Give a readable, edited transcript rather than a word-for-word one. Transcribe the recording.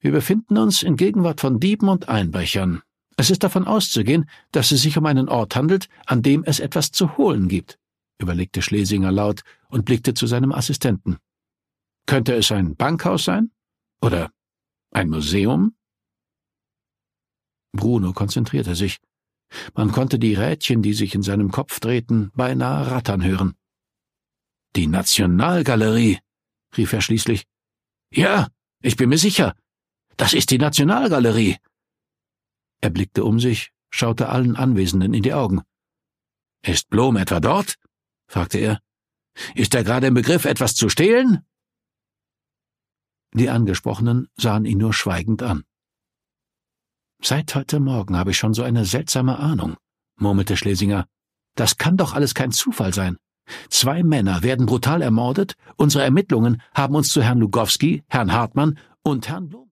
Wir befinden uns in Gegenwart von Dieben und Einbrechern. Es ist davon auszugehen, dass es sich um einen Ort handelt, an dem es etwas zu holen gibt, überlegte Schlesinger laut und blickte zu seinem Assistenten. Könnte es ein Bankhaus sein? Oder ein Museum? Bruno konzentrierte sich. Man konnte die Rädchen, die sich in seinem Kopf drehten, beinahe rattern hören. »Die Nationalgalerie«, rief er schließlich. »Ja, ich bin mir sicher. Das ist die Nationalgalerie.« Er blickte um sich, schaute allen Anwesenden in die Augen. »Ist Blom etwa dort?« fragte er. »Ist er gerade im Begriff, etwas zu stehlen?« Die Angesprochenen sahen ihn nur schweigend an. »Seit heute Morgen habe ich schon so eine seltsame Ahnung«, murmelte Schlesinger. »Das kann doch alles kein Zufall sein. 2 Männer werden brutal ermordet, unsere Ermittlungen haben uns zu Herrn Lugowski, Herrn Hartmann und Herrn Blom